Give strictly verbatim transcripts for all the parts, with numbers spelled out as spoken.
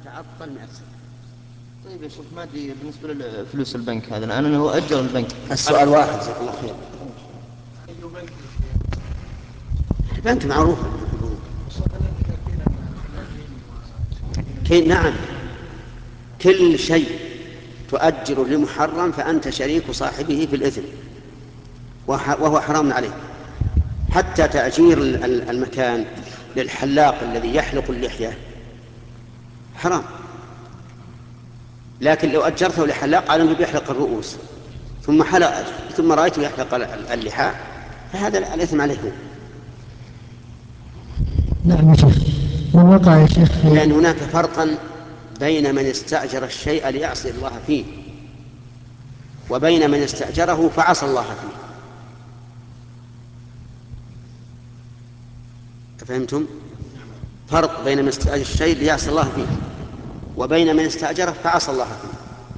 يتعطل مئة سنة. طيب يا شيخ، ما أدري بالنسبة لفلوس البنك هذا الآن أنه أجر البنك. السؤال واحد، جزاك الله خير. البنك معروف. كي نعم، كل شيء تؤجر لمحرم فأنت شريك صاحبه في الإثم وهو حرام عليك. حتى تأجير المكان للحلاق الذي يحلق اللحية حرام، لكن لو أجرته لحلاق على أنه بيحلق الرؤوس ثم حلق ثم رأيته يحلق اللحى فهذا الإثم عليه. نعم يا شيخ. من وقع يا شيخ، لأن هناك فرقا بين من استأجر الشيء ليعصي الله فيه وبين من استأجره فعصى الله فيه. أفهمتم؟ فرق بين من استأجر الشيء ليعصي الله فيه وبين من استأجره فعصى الله فيه.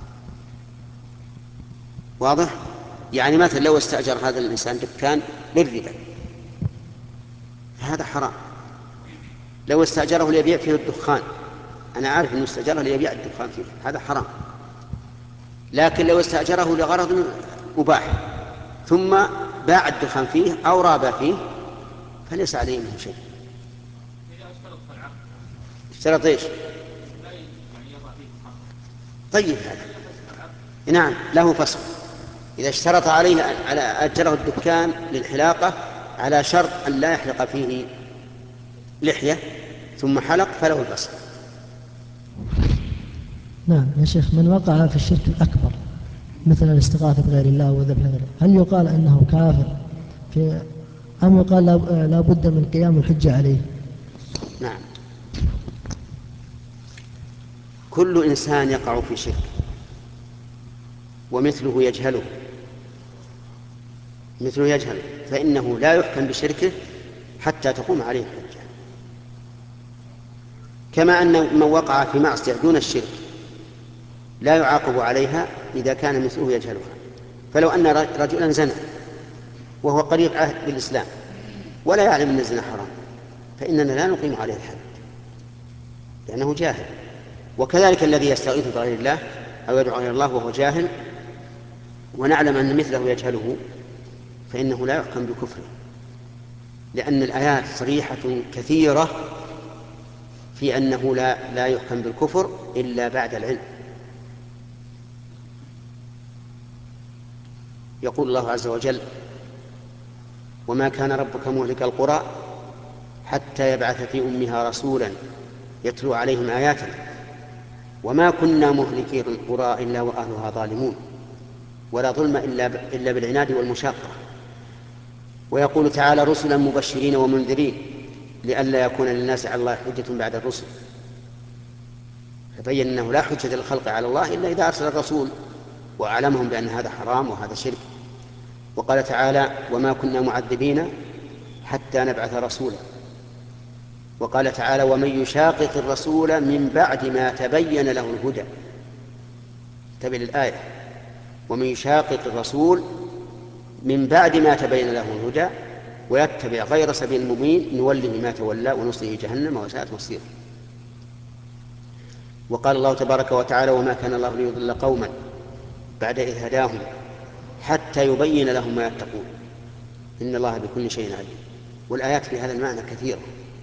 واضح؟ يعني مثلا لو استأجر هذا الإنسان دكان للربا فهذا حرام. لو استأجره ليبيع فيه الدخان، أنا عارف أنه استأجره ليبيع الدخان فيه، هذا حرام. لكن لو استأجره لغرض مباح ثم باع الدخان فيه أو رابع فيه فليس عليه منه شيء. اشترط ايش؟ طيب هذا نعم له فصل. إذا اشترط عليه على أجره الدكان للحلاقة على شرط أن لا يحلق فيه لحية ثم حلق فله الفصل. نعم يا شيخ. من وقع في الشرك الأكبر مثل الاستغاثة بغير الله وذبح غيره، هل يقال أنه كافر في أم يقال لا بد من قيام الحجة عليه؟ نعم، كل إنسان يقع في شرك ومثله يجهله مثله يجهل فإنه لا يحكم بشركه حتى تقوم عليه الحجة. كما أن من وقع في معصية دون الشرك لا يعاقب عليها إذا كان مثله يجهلها. فلو أن رجلا زنى وهو قريب عهد بالإسلام ولا يعلم أن الزنا حرام فإننا لا نقيم عليه الحد لأنه جاهل. وكذلك الذي يستغيث بغير الله أو يدعو غير الله وهو جاهل ونعلم أن مثله يجهله فإنه لا يحكم بكفره، لأن الآيات صريحة كثيرة في أنه لا, لا يحكم بالكفر إلا بعد العلم. يقول الله عز وجل: وما كان ربك مهلك القرى حتى يبعث في أمها رسولا يتلو عليهم آياتنا وما كنا مهلكي القرى إلا وأهلها ظالمون ولا ظلم إلا, إلا بالعناد والمشاقة. ويقول تعالى: رسلا مبشرين ومنذرين لئلا يكون للناس على الله حجة بعد الرسل. فبين أنه لا حجة للخلق على الله إلا إذا أرسل الرسول وأعلمهم بأن هذا حرام وهذا شرك. وقال تعالى: وما كنا معذبين حتى نبعث رسولا. وقال تعالى: ومن يشاقق الرسول من بعد ما تبين له الهدى. انتبه للآية: ومن يشاقق الرسول من بعد ما تبين له الهدى ويتبع غير سبيل المؤمنين نوله ما تولى ونصله جهنم وساءت مصيره. وقال الله تبارك وتعالى: وما كان الله ليضل قوما بعد إذ هداهم حتى يبين لهم ما يتقون إن الله بكل شيء عليم. والآيات في هذا المعنى كثيرة،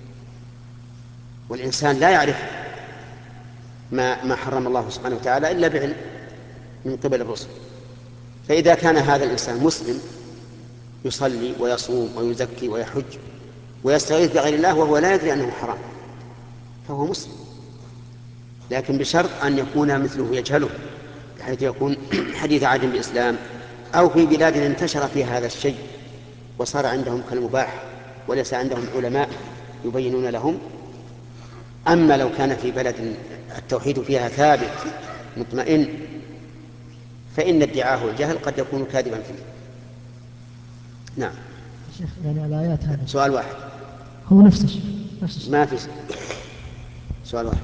والإنسان لا يعرف ما, ما حرم الله سبحانه وتعالى إلا بعلم من قبل الرسل. فإذا كان هذا الإنسان مسلم يصلي ويصوم ويزكي ويحج ويستغيث بغير الله وهو لا يدري أنه حرام فهو مسلم، لكن بشرط أن يكون مثله يجهله بحيث يكون حديث عهد بالإسلام أو في بلاد انتشر فيها هذا الشيء وصار عندهم كالمباح وليس عندهم علماء يبينون لهم. أما لو كان في بلد التوحيد فيها ثابت مطمئن فإن ادعاه الجهل قد يكون كاذبا فيه. نعم. شيخ يعني الآيات هذه سؤال واحد هو نفس الشيء نفس الشيء. ما في سؤال واحد.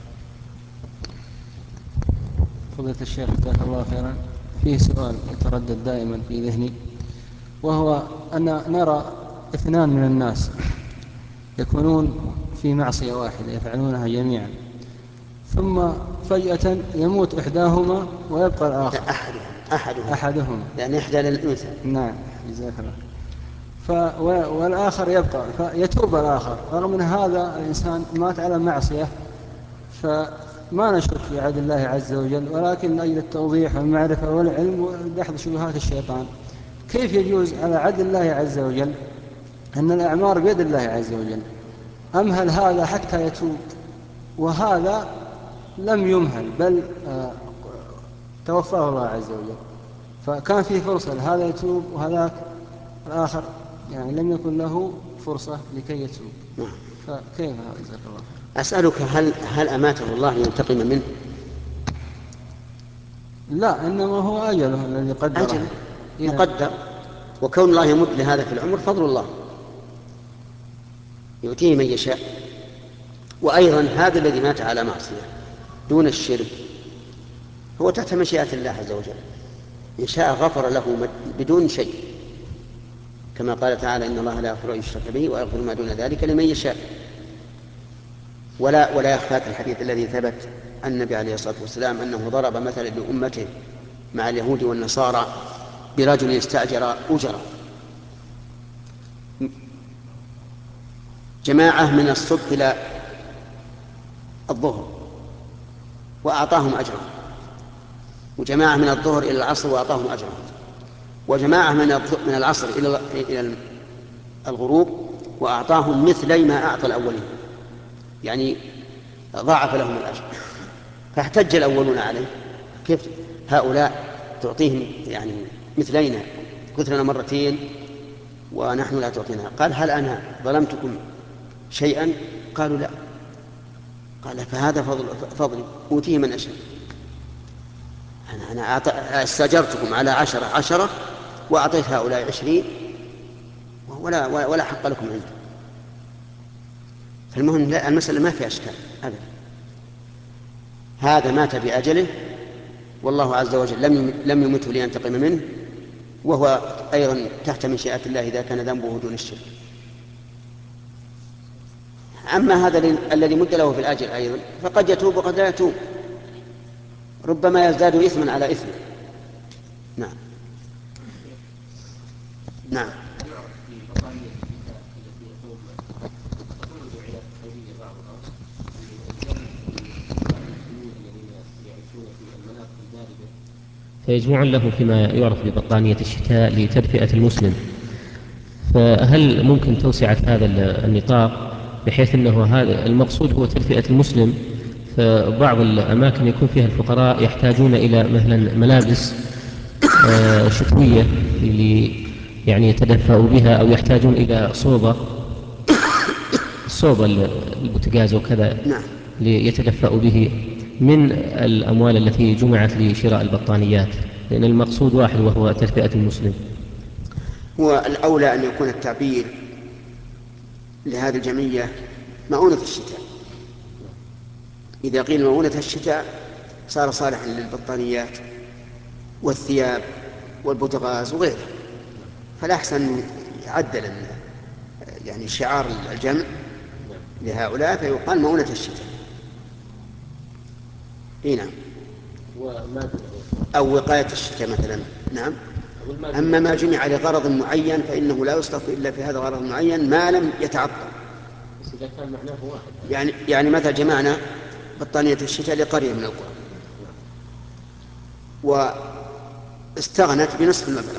فضيلة الشيخ جزاك الله خيرا، فيه سؤال يتردد دائما في ذهني، وهو أن نرى اثنان من الناس يكونون في معصية واحدة يفعلونها جميعا، ثم فجأة يموت إحداهما ويبقى الآخر. أحدهم أحدهم أحدهم يعني إحدى للأنثى. نعم جزاك الله. ف... والآخر يبقى فيتوب الآخر، رغم من هذا الإنسان مات على معصية، فما نشك في عدل الله عز وجل، ولكن من أجل التوضيح والمعرفة والعلم ودحض شبهات الشيطان، كيف يجوز على عدل الله عز وجل أن الأعمار بيد الله عز وجل؟ أمهل هذا حتى يتوب، وهذا لم يمهل بل آه توفاه الله عز وجل، فكان فيه فرصة لهذا يتوب وهذاك الآخر يعني لم يكن له فرصة لكي يتوب. فكيف هذا؟ جزاك الله. أسألك هل هل أماته الله لينتقم منه؟ لا، إنما هو أجله الذي قدره. أجل مقدر، وكون الله يمد لهذا في العمر فضل الله يؤتيه من يشاء. وأيضا هذا الذي مات على معصية دون الشرك هو تحت مشيئة الله عز وجل، إن شاء غفر له بدون شيء، كما قال تعالى إن الله لا يغفر أن يشرك به ويغفر ما دون ذلك لمن يشاء. ولا ولا يخفاك الحديث الذي ثبت عن النبي عليه الصلاة والسلام أنه ضرب مثلا لأمته مع اليهود والنصارى برجل استأجر أجرة جماعة من الصبح إلى الظهر وأعطاهم أجرا، وجماعة من الظهر إلى العصر وأعطاهم أجرا، وجماعة من العصر إلى الغروب وأعطاهم مثلي ما أعطى الأولين، يعني ضاعف لهم الأجر. فاحتج الأولون عليه، كيف هؤلاء تعطيهم يعني مثلينا كثرنا مرتين ونحن لا تعطينا؟ قال هل أنا ظلمتكم شيئا؟ قالوا لا. قال فهذا فضل فضلي أوتيه من أشاء. أنا أنا استأجرتكم على عشرة عشرة وأعطيت هؤلاء عشرين ولا ولا حق لكم عندي. فالمهم المسألة ما فيها أشكال أبدا. هذا مات بأجله والله عز وجل لم لم يمته لينتقم منه، وهو أيضا تحت مشيئة الله إذا كان ذنبه دون الشرك. أما هذا الذي مد له في الأجل أيضا فقد يتوب وقد لا يتوب، ربما يزداد إثما على إثم. نعم نعم. فيجمعون له فيما يعرف ببطانية الشتاء لتدفئة المسلم، فهل ممكن توسعة هذا النطاق بحيث أنه هذا المقصود هو تدفئة المسلم؟ فبعض الأماكن يكون فيها الفقراء يحتاجون إلى مثلا ملابس شتوية اللي يعني يتدفأوا بها، أو يحتاجون إلى صوبة صوبة البوتاجاز وكذا ليتدفأوا به من الأموال التي جمعت لشراء البطانيات، لأن المقصود واحد وهو تدفئة المسلم. هو الأولى أن يكون التعبير لهذه الجمعية مؤونة الشتاء. إذا قيل مؤونة الشتاء صار صالحا للبطانيات والثياب والبوتغاز وغيره، فالأحسن يعدل يعني شعار الجمع لهؤلاء فيقال مؤونة الشتاء. إيه نعم. أو وقاية الشتاء مثلا. نعم. أما ما جمع لغرض معين فإنه لا يصرف إلا في هذا الغرض المعين ما لم يتعطل. بس إذا كان معناه واحد يعني يعني مثلا جمعنا بطانية الشتاء لقرية من القرى واستغنت بنصف المبلغ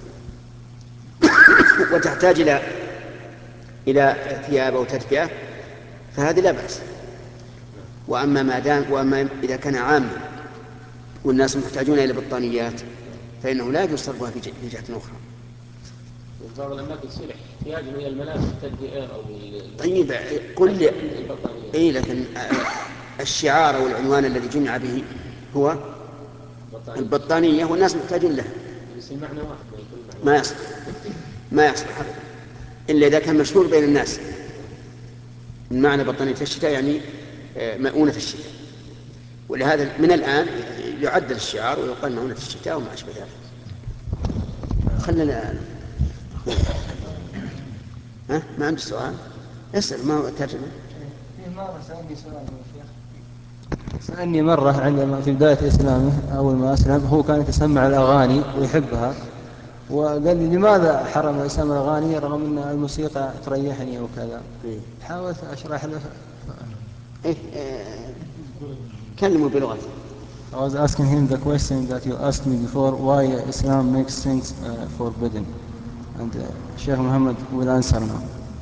وتحتاج إلى إلى ثياب أو تدفئة فهذه لا بأس. وأما ما دام وأما إذا كان عاما والناس محتاجون إلى بطانيات فإنه لا يجوز صرفها في جهة أخرى. بعض الأماكن يصير احتياج إلى الملابس التدفئة أو طيب قل لي. إيه لكن الشعار أو العنوان الذي جمع به هو بطانية. البطانية والناس محتاجون لها. بس المعنى واحد ما يكون المعنى ما يصلح ما يصلح أبدا إلا إذا كان مشهور بين الناس. المعنى بطانية الشتاء يعني مؤونة الشتاء، ولهذا من الآن يعدل الشعار ويقال مؤونة الشتاء وما أشبه ذلك. خلنا ها ما عندي سؤال اسأل. ما هو الترجمة؟ في مرة سألني سؤال يا شيخ سألني مرة عندما في بداية إسلامه أول ما أسلم، هو كان يتسمع الأغاني ويحبها، وقال لي لماذا حرم الإسلام الأغاني رغم أن الموسيقى تريحني وكذا. حاولت أشرح له. إيه آه، كلموا بلغته. I was asking him the question that you asked me before, why Islam makes things uh, forbidden, and uh, Sheikh Muhammad will answer now.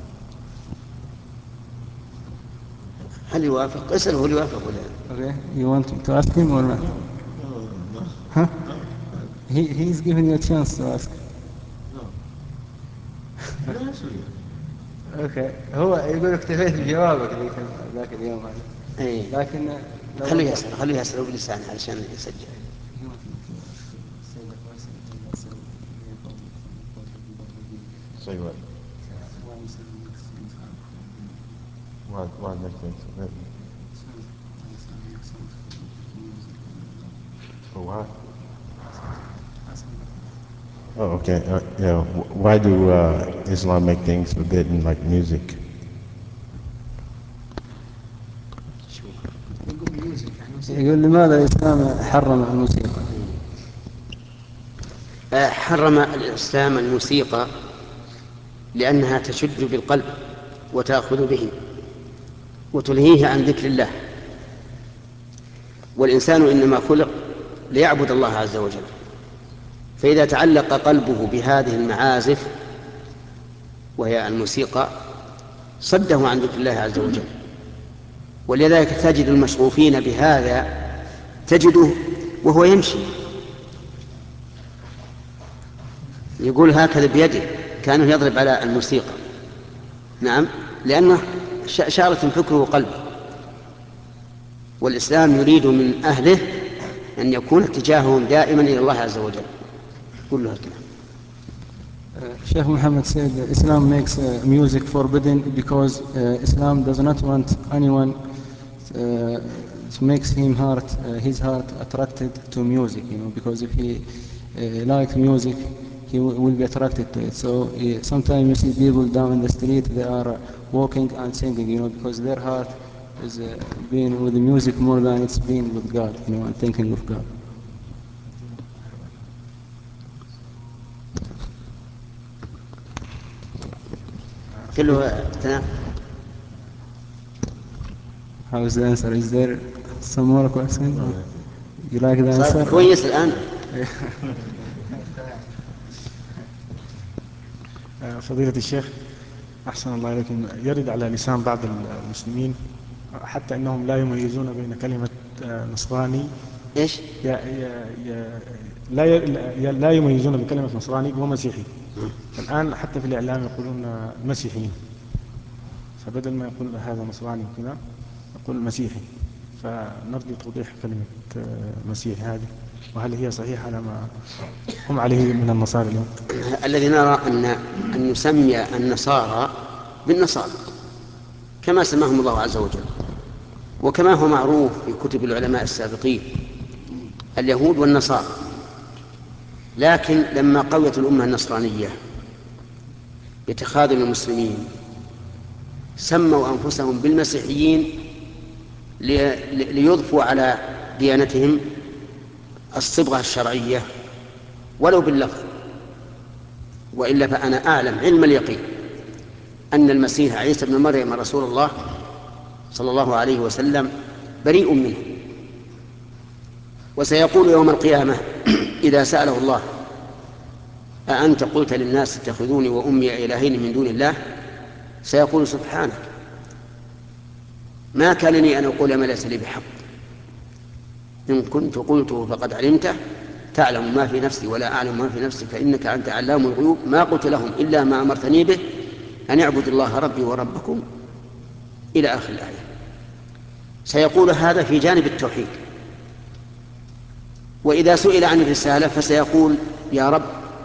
هل يوافق؟ اسأله هل يوافق ولا لا. Okay, you want to ask him or not? Huh? He he is giving you a chance to ask. اوكي، هو يقول اكتفيت بجوابك ذيك ذاك اليوم هذا. إيه. لكن لو خليه يسأل، خليه يسأل بلسانه علشان يسجل. Say what? Why, why make things forbidden? For why? Oh, okay. Uh, yeah. wh- Why do uh, Islam make things forbidden, like music? يقول لماذا الإسلام حرم الموسيقى؟ آه، حرم الإسلام الموسيقى لأنها تشج بالقلب وتأخذ به وتلهيه عن ذكر الله، والإنسان إنما خلق ليعبد الله عز وجل، فإذا تعلق قلبه بهذه المعازف وهي الموسيقى صده عن ذكر الله عز وجل. ولذلك تجد المشغوفين بهذا تجده وهو يمشي يقول هكذا بيده كانه يضرب على الموسيقى. نعم، لأنه شارة فكره قلبه. والإسلام يريد من أهله أن يكون اتجاههم دائما إلى الله عز وجل. قل له الكلام. Sheikh Muhammad said that Islam makes uh, music forbidden because uh, Islam does not want anyone uh, to makes him heart uh, his heart attracted to music, you know, because if he uh, likes music he w- will be attracted to it. So uh, sometimes you see people down in the street, they are uh, walking and singing, you know, because their heart is uh, being with the music more than it's being with God, you know, and thinking of God. قل له تنام. How is the answer? Is there some more questions? You like the صار answer? كويس الآن. فضيلة الشيخ أحسن الله إليكم، يرد على لسان بعض المسلمين حتى أنهم لا يميزون بين كلمة نصراني إيش؟ ي- ي- ي- لا ي- لا يميزون بكلمة نصراني ومسيحي. الآن حتى في الإعلام يقولون مسيحيين، فبدل ما يقول هذا نصراني وكذا يقول مسيحي، فنرجو توضيح كلمة مسيحي هذه، وهل هي صحيحة على ما هم عليه من النصارى اليوم؟ الذي نرى أن أن يسمي النصارى بالنصارى كما سماهم الله عز وجل، وكما هو معروف في كتب العلماء السابقين اليهود والنصارى. لكن لما قويت الأمة النصرانية بتخاذل المسلمين سموا أنفسهم بالمسيحيين ليضفوا على ديانتهم الصبغة الشرعية ولو باللفظ. وإلا فأنا أعلم علم اليقين أن المسيح عيسى بن مريم رسول الله صلى الله عليه وسلم بريء منه، وسيقول يوم القيامة إذا سأله الله أأنت قلت للناس اتخذوني وأمي إلهين من دون الله، سيقول سبحانك ما كان لي أن أقول ما ليس لي بحق، إن كنت قلته فقد علمته تعلم ما في نفسي ولا أعلم ما في نفسي فإنك أنت علام الغيوب ما قلت لهم إلا ما أمرتني به أن اعبدوا الله ربي وربكم إلى آخر الآية. سيقول هذا في جانب التوحيد. وإذا سئل عن الرسالة فسيقول يا رب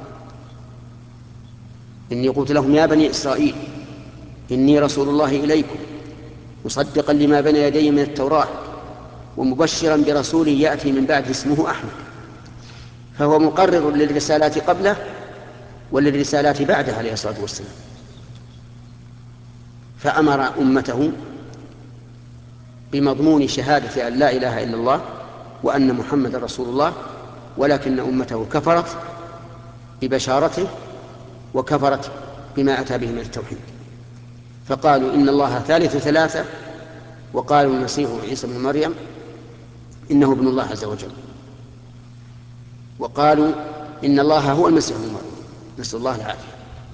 إني قلت لهم يا بني إسرائيل إني رسول الله إليكم مصدقا لما بين يدي من التوراة ومبشرا برسول يأتي من بعد اسمه أحمد. فهو مقرر للرسالات قبله وللرسالات بعده عليه الصلاة والسلام. فأمر أمته بمضمون شهادة أن لا إله إلا الله وأن محمد رسول الله، ولكن أمته كفرت ببشارته وكفرت بما أتى به من التوحيد، فقالوا إن الله ثالث ثلاثة، وقالوا المسيح عيسى بن مريم إنه ابن الله عز وجل، وقالوا إن الله هو المسيح بن مريم، نسأل الله العافية.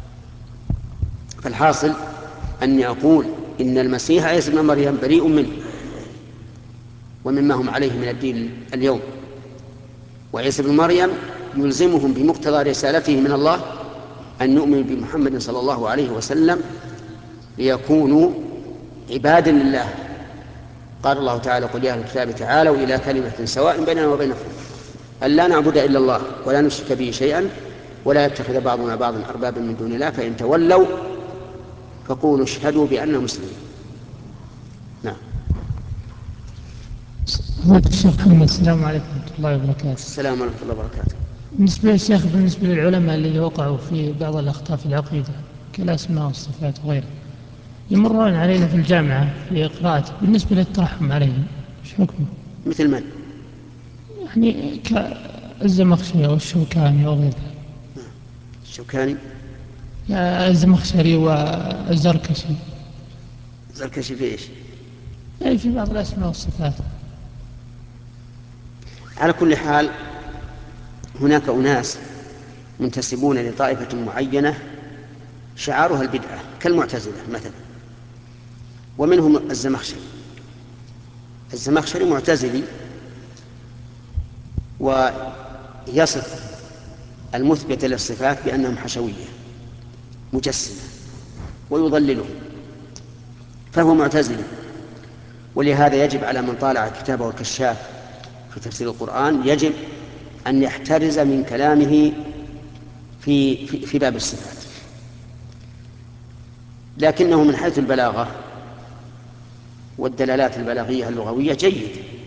فالحاصل أني أقول إن المسيح عيسى بن مريم بريء منه ومما هم عليه من الدين اليوم، وعيسى بن مريم يلزمهم بمقتضى رسالته من الله أن يؤمنوا بمحمد صلى الله عليه وسلم ليكونوا عبادا لله. قال الله تعالى: قل يا أهل الكتاب تعالوا إلى كلمة سواء بيننا وبينكم أن لا نعبد إلا الله ولا نشرك به شيئا ولا يتخذ بعضنا بعضا أربابا من دون الله فإن تولوا فقولوا اشهدوا بأننا مسلمون. نعم. الشيخ محمد، السلام عليكم ورحمة الله وبركاته. السلام ورحمة الله وبركاته. بالنسبة للشيخ، بالنسبة للعلماء الذي وقعوا في بعض الأخطاء في العقيدة كالأسماء والصفات وغيرها، يمرون علينا في الجامعة في قراءته، بالنسبة للترحم عليهم ايش حكمه؟ مثل من؟ يعني كالزمخشري والشوكاني وغيرها. الشوكاني؟ الزمخشري والزركشي. الزركشي في ايش؟ يعني في بعض الأسماء والصفات. على كل حال هناك أناس منتسبون لطائفة معينة شعارها البدعة كالمعتزلة مثلا، ومنهم الزمخشري. الزمخشري معتزلي ويصف المثبت للصفات بأنهم حشوية مجسمة ويضللهم، فهو معتزلي. ولهذا يجب على من طالع كتابه الكشاف في تفسير القرآن يجب أن يحترز من كلامه في, في, في باب الصفات، لكنه من حيث البلاغة والدلالات البلاغية اللغوية جيد،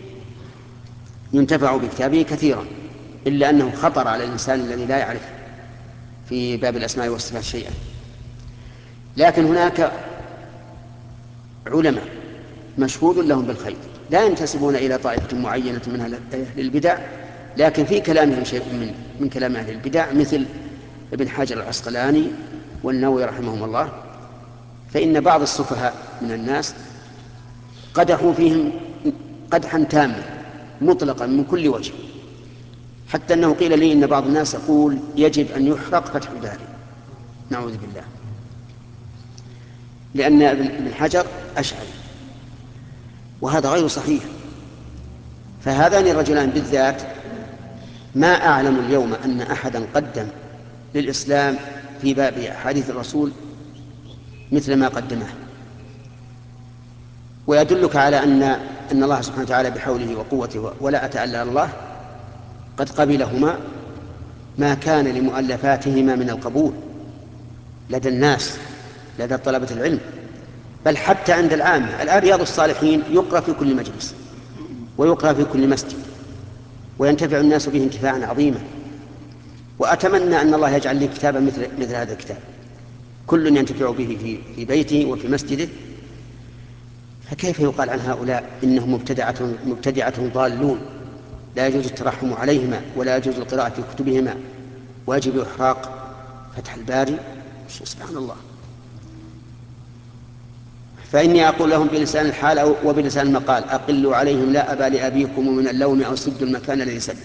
ينتفع بكتابه كثيرا، إلا أنه خطر على الإنسان الذي لا يعرف في باب الأسماء والصفات شيئا. لكن هناك علماء مشهود لهم بالخير لا ينتسبون إلى طائفة معينة من أهل البدع، لكن في كلامهم شيء من, من كلام أهل البدع، مثل ابن حجر العسقلاني والنووي رحمهم الله. فإن بعض السفهاء من الناس قدحوا فيهم قدحا تاما مطلقا من كل وجه، حتى أنه قيل لي إن بعض الناس يقول يجب أن يحرق فتح الباري، نعوذ بالله، لأن ابن حجر أشعري، وهذا غير صحيح. فهذان الرجلان بالذات ما أعلم اليوم أن أحدا قدم للإسلام في باب حديث الرسول مثل ما قدمه. ويدلك على أن أن الله سبحانه وتعالى بحوله وقوته ولا أتألى الله قد قبلهما ما كان لمؤلفاتهما من القبول لدى الناس، لدى طلبة العلم، بل حتى عند العامة. الآن رياض الصالحين يقرأ في كل مجلس ويقرأ في كل مسجد وينتفع الناس به انتفاعا عظيما، وأتمنى أن الله يجعل لي كتابا مثل, مثل هذا الكتاب كل ينتفع به في, في بيته وفي مسجده. فكيف يقال عن هؤلاء إنهم مبتدعة, مبتدعة ضالون لا يجوز الترحم عليهما ولا يجوز القراءة في كتبهما ويجب إحراق فتح الباري؟ سبحان الله. فإني أقول لهم بلسان الحال أو وبلسان المقال: أقلوا عليهم لا أبا لأبيكم من اللوم أو سدوا المكان الذي سد.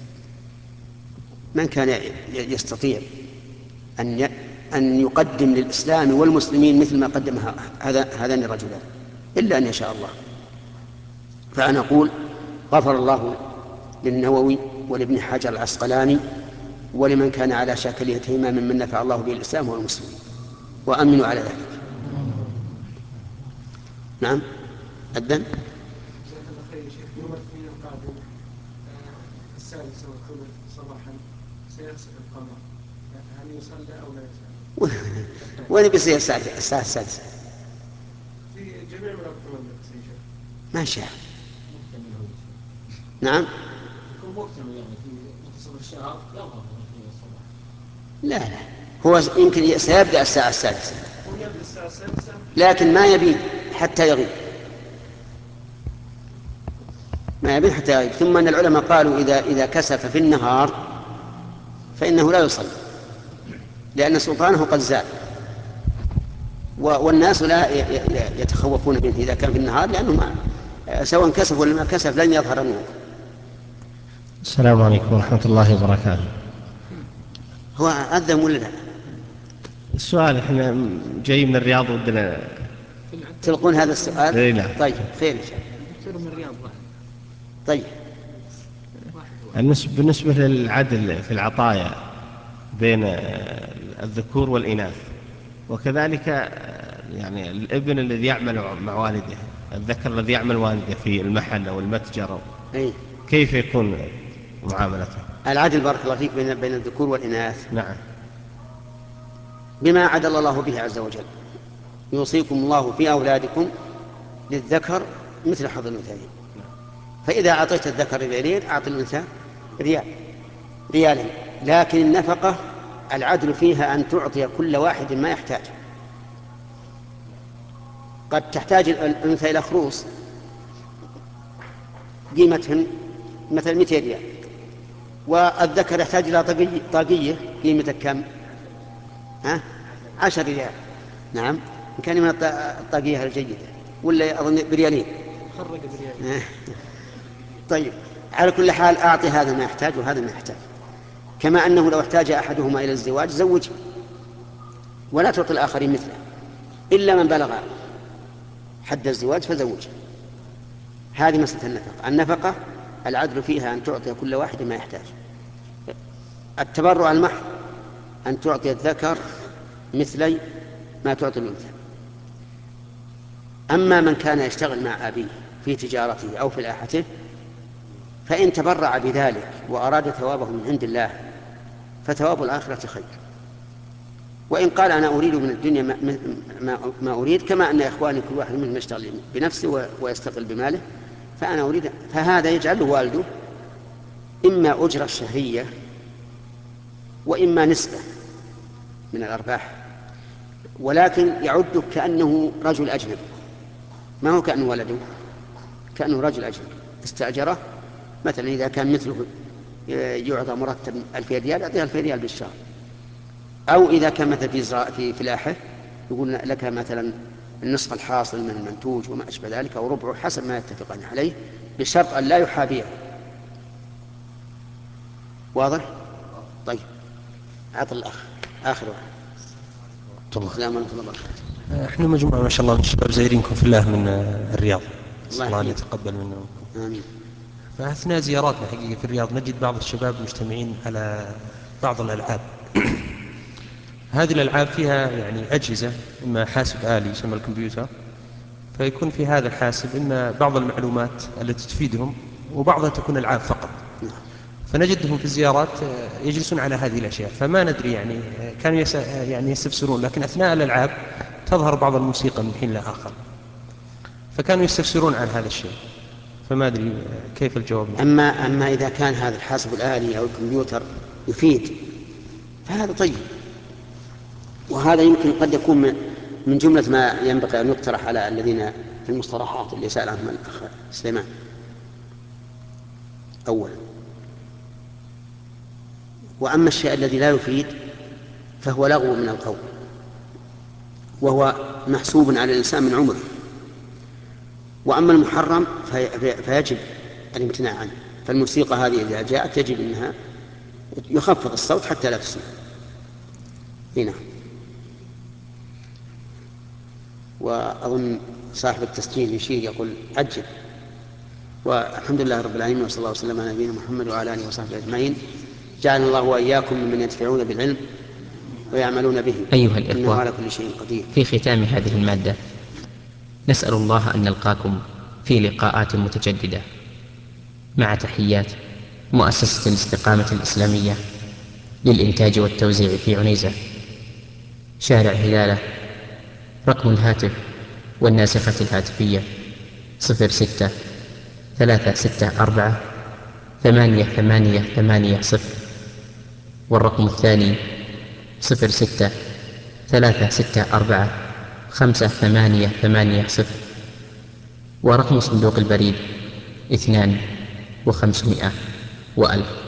من كان يستطيع أن أن يقدم للإسلام والمسلمين مثل ما قدم هذان الرجلان إلا أن يشاء الله. فأنا أقول غفر الله للنووي ولابن حجر العسقلاني ولمن كان على شاكلتهما ممن نفع الله به الإسلام والمسلمين، وأمنوا على ذلك. نعم. أذن السادسة والثلث صباحا سيغسل القمر، هل يصلى أو لا يصلى؟ وين بيصير الساعة الساعة السادسة؟ في جميع الأقوال ما شاء. نعم. يكون مكتمل يعني في منتصف الشهر يظهر في الصباح. لا لا، هو يمكن سيبدأ الساعة السادسة هو يبدأ الساعة السادسة لكن ما يبي حتى يغيب. ما يبين حتى يغيب. ثم أن العلماء قالوا إذا إذا كسف في النهار فإنه لا يصلي، لأن سلطانه قد زال، والناس لا يتخوفون منه إذا كان في النهار، لأنه سواء كسف ولا ما كسف لن يظهر النور. السلام عليكم ورحمة الله وبركاته. هو أذن ولا لا؟ السؤال احنا جاي من الرياض ودنا تلقون هذا السؤال؟ اي نعم. طيب خير إن شاء الله. من الرياض واحد. طيب بالنسبة للعدل في العطايا بين الذكور والإناث، وكذلك يعني الابن الذي يعمل مع والده، الذكر الذي يعمل والده في المحل أو المتجر، أي. كيف يكون معاملته؟ العدل بارك الله فيك بين بين الذكور والإناث نعم بما عدل الله به عز وجل. يوصيكم الله في أولادكم للذكر مثل حظ الأنثيين، فإذا أعطيت الذكر ريالين أعطي الأنثى ريال ريالين. لكن النفقة العدل فيها أن تعطي كل واحد ما يحتاج. قد تحتاج الأنثى إلى خروص قيمتهن مثلا مئتين ريال، والذكر يحتاج إلى طاقية قيمتها كم؟ ها؟ عشر ريال. نعم إن كان من الطاقية الجيدة، ولا أظن بريالين. خرج بريالين. طيب على كل حال أعطي هذا ما يحتاج وهذا ما يحتاج، كما أنه لو احتاج أحدهما إلى الزواج زوجه، ولا تعطي الآخرين مثله إلا من بلغ حد الزواج فزوجه. هذه مسألة النفقة. النفقة العدل فيها أن تعطي كل واحد ما يحتاج. التبرع المحض أن تعطي الذكر مثلي ما تعطي الأنثى. أما من كان يشتغل مع أبيه في تجارته أو فلاحته فإن تبرع بذلك وأراد ثوابه من عند الله فثواب الآخرة خير. وإن قال أنا أريد من الدنيا ما, ما, ما أريد، كما أن إخواني كل واحد منهم يشتغل بنفسه ويستقل بماله، فأنا أريد، فهذا يجعله والده إما أجرة شهرية وإما نسبة من الأرباح، ولكن يعد كأنه رجل أجنبي، ما هو كأنه ولده، كأنه رجل أجنبي استأجره. مثلا إذا كان مثله يعطى مرتب ألفين ريال يعطيه ألفين ريال بالشهر، أو إذا كان مثلا في زراعة في فلاحة يقول لك مثلا النصف الحاصل من المنتوج وما أشبه ذلك أو ربعه حسب ما يتفقان عليه، بشرط أن لا يحابيه. واضح؟ طيب عطل الأخ آخر واحد. السلام عليكم ورحمة الله. احنا مجموعة ما شاء الله من الشباب زايرينكم في الله من الرياض، الله الله يتقبل منهم. آمين. فأثناء زياراتنا حقيقة في الرياض نجد بعض الشباب مجتمعين على بعض الألعاب. هذه الألعاب فيها يعني أجهزة، إما حاسب آلي يسمى الكمبيوتر، فيكون في هذا الحاسب إما بعض المعلومات التي تفيدهم وبعضها تكون ألعاب فقط. فنجدهم في الزيارات يجلسون على هذه الأشياء، فما ندري يعني كانوا يس... يعني يستفسرون، لكن أثناء الألعاب تظهر بعض الموسيقى من حين لآخر، فكانوا يستفسرون عن هذا الشيء، فما أدري كيف الجواب. أما أما إذا كان هذا الحاسب الآلي أو الكمبيوتر يفيد فهذا طيب، وهذا يمكن قد يكون من جملة ما ينبغي أن يقترح على الذين في المصطلحات اللي سأل عنهم الأخ سليمان أولا. وأما الشيء الذي لا يفيد فهو لغو من القول، وهو محسوب على الإنسان من عمره. وأما المحرم فيجب الامتناع عنه. فالموسيقى هذه إذا جاءت يجب أنها يخفض الصوت حتى لا تسمع. هنا وأظن صاحب التسجيل يشير يقول عجل. والحمد لله رب العالمين، وصلى الله وسلم على نبينا محمد وعلى آله وصحبه أجمعين. جعلنا الله وإياكم ممن ينتفعون بالعلم ويعملون به. أيها الإخوة، إنه على كل شيء قدير. في ختام هذه المادة نسأل الله أن نلقاكم في لقاءات متجددة، مع تحيات مؤسسة الاستقامة الإسلامية للإنتاج والتوزيع في عنيزة، شارع هلالة. رقم الهاتف والناسخة الهاتفية صفر ستة ثلاثة ستة أربعة ثمانية ثمانية ثمانية صفر، والرقم الثاني صفر ستة ثلاثة ستة أربعة خمسة ثمانية ثمانية صفر، ورقم صندوق البريد اثنان وخمسمائة وألف.